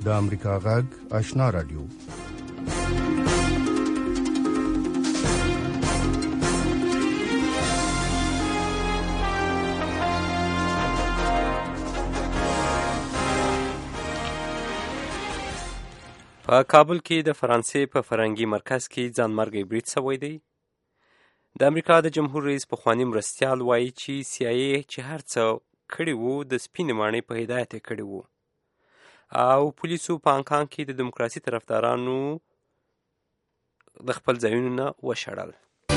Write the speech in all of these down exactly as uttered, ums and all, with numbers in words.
د امریکا غږ آشنا رادیو. په کابل کې د فرانسې په فرهنګي مرکز کې ځانمرګي برید شوی دی. د امریکا د جمهور رئیس پخوانی مرستیال وایي چې سی آی ای چې هر څه کړي وو د سپینې ماڼۍ په هدایت یې کړي وو، او پولیسو په هانګ کې د دیموکراسي طرفدارانو د خپل ځایونو نه وشړل.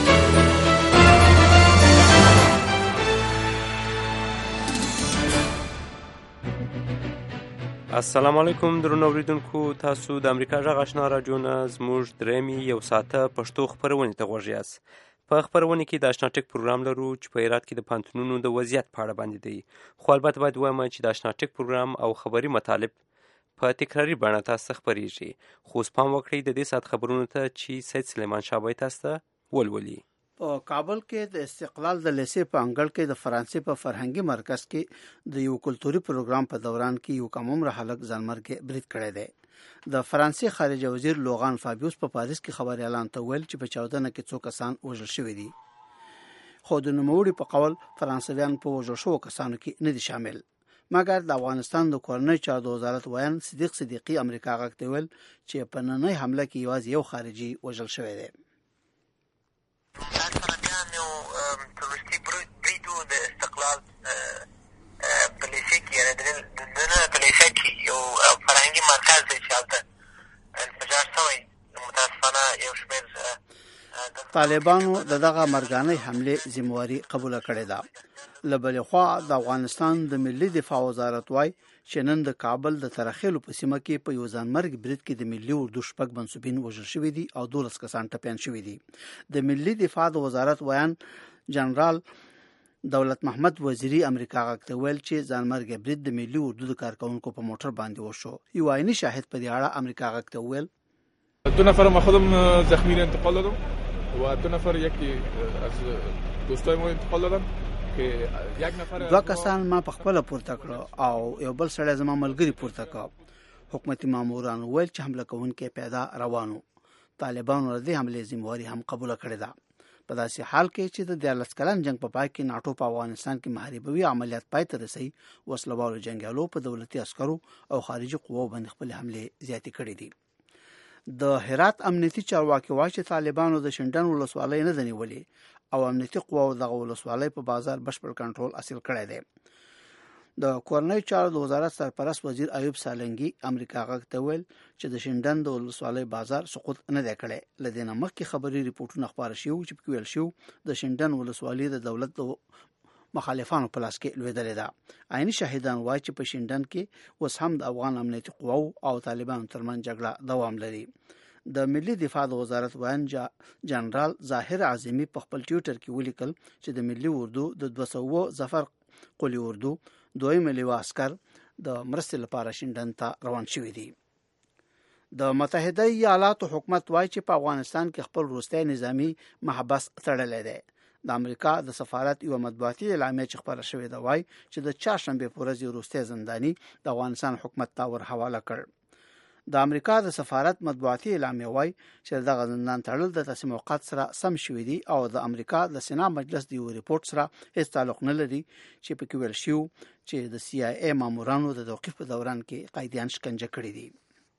السلام علیکم درنو اوریدونکو، تاسو د امریکا غږ آشنا راډیو نه زموږ درېیمې یو ساعته پښتو خپرونې ته غوږ یاست. په خپرونې کې د اشنا ټک پروګرام لرو چې په هرات کې د پوهنتونونو د وضعیت په اړه باندې دی، خو البته باید ووایم چې د اشنا ټک پروګرام او خبري مطالب په تکراري بڼه تاسو ته خپریږي. خو اوس پام وکړئ د دې ساعت خبرونو ته چې سید سلیمان شاه به تاسو ته ولولي. په کابل کې د استقلال د لیسې په انګړ کې د فرانسې په فرهنګي مرکز کې د یو کلتوري پروګرام په دوران کې یو کم عمره هلک ځانمرګي برید کړی دی. د فرانسې خارجه وزیر لوغان فابیوس په پاریس کې خبري اعلان ته ویل چې په چاودنه کې څو کسان وژل شوي دي، خو د نوموړي په قول فرانسویان په وژل شوو کسانو کې نه دي شامل. مګر د افغانستان د کورنۍ چارو د وزارت ویان صدیق صدیقي امریکا غږ ته ویل چې په نننۍ حمله کې یوازې یو خارجي وژل شوی دی. تروریستي برید و د استقلال په لیسې کې، یعنې د دننه په لیسې کې یو فرهنګي مرکز دی چې هلته انفجار شوی. متاسفانه یو شمېر طالبانو د دغه مرګانۍ حملې ذمهواري قبوله کړې ده. له بلې خوا د افغانستان د ملي دفاع وزارت وایي چې نن د کابل د ترخیلو په سیمه کې په یو ځانمرګ برید کې د ملي اردو شپږ منصوبین وژل شوي دي او دولس کسان ټپیان شوي دي. د ملي دفاع د وزارت ویان جنرال دولت محمد وزیری امریکا غږ ته ویل چې ځانمرګ برید د ملي اردو د کارکونکو په موټر باندې وشو. یو عیني شاهد په دې اړه امریکا غږ ته ویل دو نفر ما خودم زخمی را انتقال دادم و دو نفر یکی از دوستای ما انتقال دادم که یک نفر دو کسان ما په خپل پورته کړو او یو بل سړی زما ملګری پورته کړ. حکومتي ماموران ویل چې حمله کوونکي پیدا روانو. طالبانو د دې حملې ذمہواري هم قبول کړې ده. په داسې حال کې چې د دیارلس کلن جنگ په پای کې ناټو په افغانستان کې محاربوي عملیات پای ته رسي، وسلوالو جنګیالو په دولتي عسکرو او خارجي قواو باندې خپل حملې زیاتې کړې دي. د هرات امنیتي چارواکي وایي چې طالبانو د شینډن ولسوالۍ نه ده نیولې او امنیتي قواو دغه ولسوالۍ په بازار بشپړ کنټرول حاصل کړی دی. د کورنۍ چارو د وزارت سرپرست وزیر ایوب سالنګي امریکا غږ ته ویل چې د شینډن د ولسوالۍ بازار سقوط نه دی کړی. له دې نه مخکې خبري ریپورټونه خپاره شوي چې پکې ویل شوي د شینډن ولسوالۍ د دولت د مخالفانو په لاس کې لوېدلې ده. عیني شاهدان وایي چې په شینډن کې اوس هم د افغان امنیتي قواو او طالبانو ترمنځ جګړه دوام لري. د ملي دفاع د وزارت ویان جنرال ظاهر عظیمی په خپل ټویټر کې ولیکل چې د ملي اردو د دوه سوه ظفر قلی اردو دویم لیوا عسکر د مرستې لپاره شینډن ته روان شوي دي. د متحده ایالاتو حکومت وایي چې په افغانستان کې خپل وروستی نظامی محبس تړلی دی. د امریکا د سفارت یو مطبوعاتي اعلامیه چې خپره شوې ده وایي چې د چهارشنبې په ورځ وروستی زنداني د افغانستان حکومت ته ور حواله کړ. د امریکا د سفارت مطبوعاتي اعلامیه وایي چې دغه زندان تړل د تصمیم اوقات سره سم شوي دي او د امریکا د سنا مجلس د یو ریپورت سره هیڅ تعلق نه لري چې پکې ویل شوي چې د سی آی ای مامورانو د توقیف په دوران کې قیدیان شکنجه کړي دي.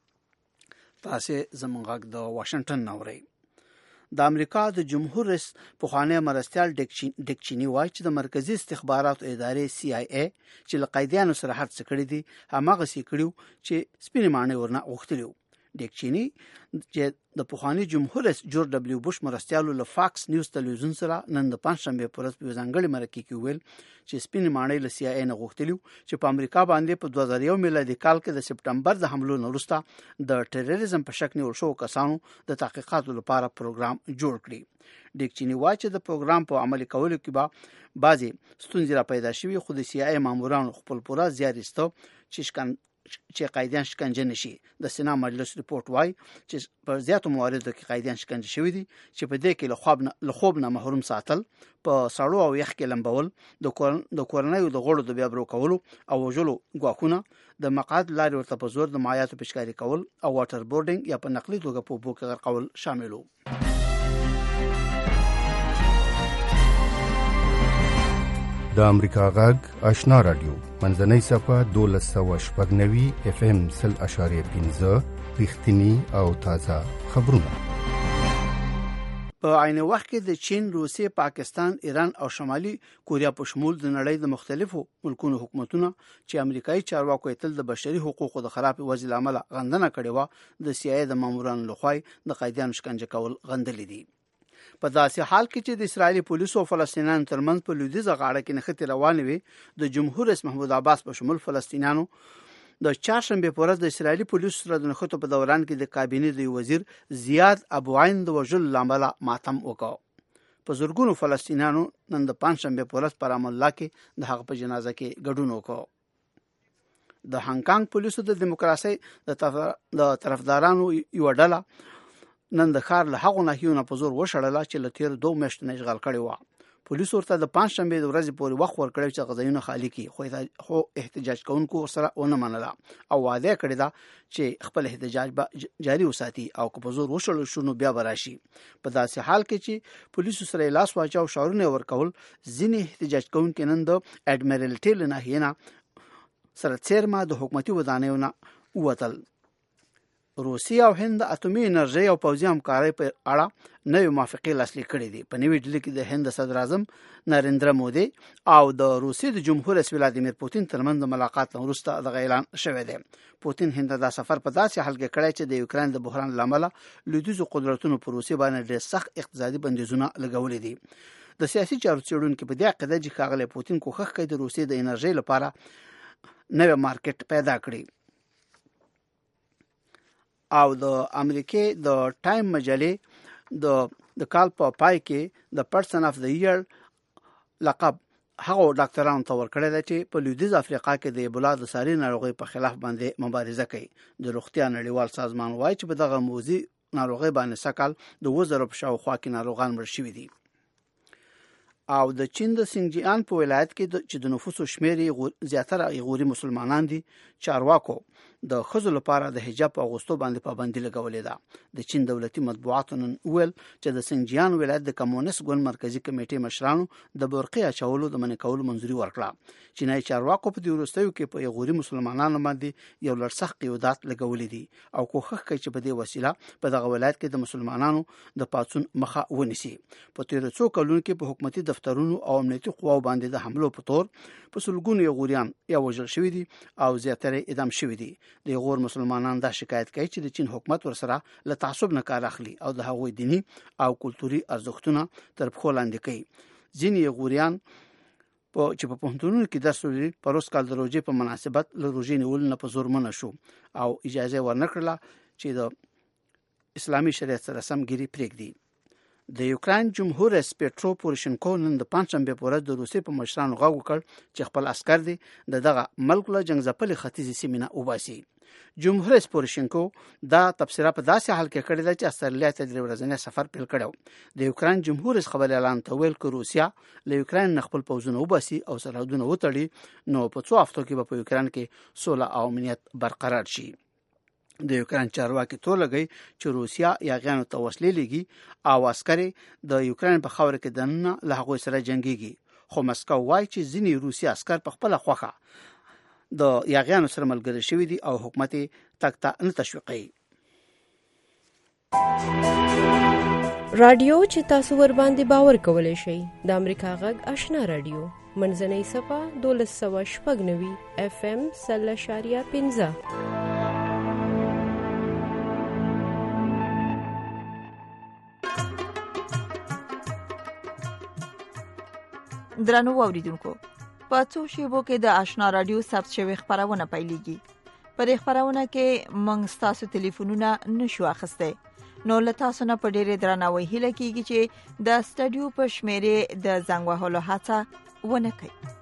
تاسو زموږ غږ د واشنگټن نه اورئ. د امریکا د جمهور رئیس پخوانی مرستیال ډیک چینی وایي چې د مرکزی استخباراتو ادارې سی آی ای چې له قیدیانو سره هڅه کړې دي هماغسې کړي چې سپینې ماڼۍ ورنه غوښتلي وو. ډیک چینی چې د پخوانی جمهور رئیس جورج ډبلیو بوش مرستیالو له فاکس نیوز تلویزیون سره نن د پنځشنبې په ورځ په یو ځانګړي مرکې کې ویل چې سپینې ماڼۍ له سی آی ای نه غوښتلي وو چې په امریکا باندې په دوه زره یو میلادي کال کې د سپټمبر د حملو نه وروسته د ټیرریزم په شک نیول شوو کسانو د تحقیقاتو لپاره پروګرام جوړ کړي. ډیک چینی وایي چې د پروګرام په عملي کولو کې به بعضې ستونزې را پیدا شوي، خو د سی آی ای مامورانو خپل پوره زیار ایسته چې چې قایدیان شکنجه نشي. د سنا مجلس ریپورت وایي چې په زیاتو مواردو کې قایدیان شکنجه شوي دي چې په دې کې له خوب نه له خوب نه محروم ساتل، په سړو او یخ کې لمبول، د کور د کورنیو د غړو د بیا برو کولو او وژلو ګواښونه، د مقعد لارې ورته په زور د مایعاتو پیشکاري کول او واټر بورډینګ یا په نقلي توګه په اوبو کې غرقول شامل وو. د امریکا غږ آشنا رادیو منځنۍ صفحه دولس سوه شپږ نوي اف ام سل اشاریه پنځه رښتیني او تازه خبرونه. په عین وخت کې د چین، روسیې، پاکستان، ایران او شمالي کوریا په شمول د نړۍ د مختلفو ملکونو حکومتونه چې امریکایي چارواکو یې تل د بشري حقوقو د خراب وضع له امله غندنه کړې وه، د سی آی ای د مامورانو لخوا د قیدیانو شکنجه کول غندلي دي. په داسې حال کې چې د اسرایلي پولیسو او فلسطینیانو ترمنځ په لویدیځه غاړه کې نښتې روانې وي، د جمهور رئیس محمود عباس په شمول فلسطینیانو د چهارشنبې په ورځ د اسرایلي پولیسو سره د نښتو په دوران کې د کابینې د وزیر زیاد ابو عین د وژلو له امله ماتم وکړ. په زرګونو فلسطینیانو نن د پنجشنبې په ورځ په رام الله کې د هغه په جنازه کې ګډون وکړ. د هانګ کانګ پولیسو د دیموکراسۍ د طرفدارانو یوه ډله نن د ښار له هغو ناحیو په زور وشړله چې له تېرو دوو میاشتو نه اشغال کړې وه. پولیسو ورته د پنجشنبې د ورځې پورې وخت ورکړی چې غذایونه خالي کړي، خو احتجاج کوونکو ورسره ونه منله او وعده یې کړې ده چې خپل احتجاج به جاري وساتي او که په زور وشړل شو نو بیا به راشي. په داسې حال کې چې پولیسو سره یې لاس واچاو شعارونه یې ورکول، ځینې احتجاج کوونکي نن د اډمیرالټي له ناحیې نه سره څیرمه د حکومتي ودانیو نه ووتل. روسیه او هند د اټومي انرژۍ او پوځي همکارۍ په اړه نوې موافقې لاسلیک کړې دي. په نوې ډیلي کې د هند صدر اعظم نریندرا مودي او د روسیې د جمهور رئیس ولادیمیر پوتین ترمنځ د ملاقات وروسته دغه اعلان شوی دی. پوتین هند ته دا سفر په داسې حال کې کړی چې د یوکرين د بحران له امله لویدیځو قدرتونو پر روسیې باندې ډېر سخت اقتصادي بندیزونه لګولي دي. د سیاسي چارو څېړونکي په دې عقیده دي چې ښاغلی پوتین کوښښ کوي د روسیې د انرژۍ لپاره نوې مارکیټ پیدا کړي. او د امریکې د ټایم مجلې د د کال په پای کې د پرسن اف د ایئر لقب هغه ډاکټرانو ته ورکړی دی چې په لویدیځ افریقا کې د ایبولا د ساري ناروغۍ په خلاف باندې مبارزه کوي. د روغتیا نړیوال سازمان وایي چې په دغه موضوع ناروغۍ باندې سکهال د اووه زرو په شاوخوا کې ناروغان مړ شوي دي. او د چین د سینجیان په ولایت کې چې د نفوسو شمیر زیاتره غوري مسلمانان دي، چارواکو د ښځو لپاره د حجاب په اغوستو باندې پابندي لګولې ده. د چین دولتي مطبوعاتو نن وویل چې د سینجیان ولایت د کمونیست ګوند مرکزي کمیټې مشرانو د برقې اچولو د منع کولو منظوري ورکړه. چینایي چارواکو په دې وروستیو کې په غوري مسلمانانو باندې یو لړ سخت قیودات لګولې دي او کوښښ کوي چې په دې وسیله په دغه ولایت کې د مسلمانانو د پاڅون مخه ونیسي. په تېرو څو کلونو کې په حکومتي دفترونو او امنیتي قواو باندې د حملو په تور په سلګونو غوریان یا وژل شوي دي او زیاتره اعدام شوي دي. د غور مسلمانان دا شکایت کوي چې د چین حکومت ورسره له تعصب نه کار اخلي او د هغوی دینی او کلتوري ارزښتونه تر پښو لاندې کوي. ځینې غوریان په چې په پوهنتونونو کې درس لري په روز کال د روژې په مناسبت له روژې نیولو نه په زور منع شو او اجازه ورنکړله چې د اسلامي شریعت سره سمګیري پرېږدي. د یوکرين جمهور رئیس پیټرو پوروشنکو نن د پنجشنبې په ورځ د روسیې په مشرانو غږ وکړ چې خپل عسکر دي د دغه ملک له جنګ ځپلې ختیځې سیمې نه وباسي. جمهور رئیس پوروشنکو دا تبصره په داسې حال کې کړې ده چې استرالیا ته درې ورځنی سفر پیل کړو. د یوکرين جمهور رئیس خبري اعلان ته ویل چې روسیا له یوکرين نه خپل پوځونه وباسي او سرحدونه وتړي نو په څو هفتو کې به په یوکرين کې سوله او امنیت برقرار شي. د یوکرين چارواکي تور لګي چې روسیا یاغیانو ته وسلې لګي او عسکر د یوکرين په خاور کې دننه له هغوی سره جنگيږي. خو مسکو وایي چې ځینې روسي عسکر په خپل خوخه د یاغیانو سره ملګري شوي دي او حکومت تک ته نه تشویقوي. رادیو چې تاسو ور باندې باور کولای شئ د امریکا غږ آشنا رادیو منځنۍ صفه دولس سوه شپږ نوي اف ام سل اشاریه پنځه. درنو اوریدونکو، په څو شیبو کې د آشنا رادیو ثبت شوی خبرونه پیلېږي. په دې خبرونه کې موږ ستاسو ټلیفونونه نشو اخیستی، نو له تاسو نه په ډېرې درناوي هیله کېږي چې د سټډیو په شمیرې د زنګ وهلو هڅه ونه کړئ.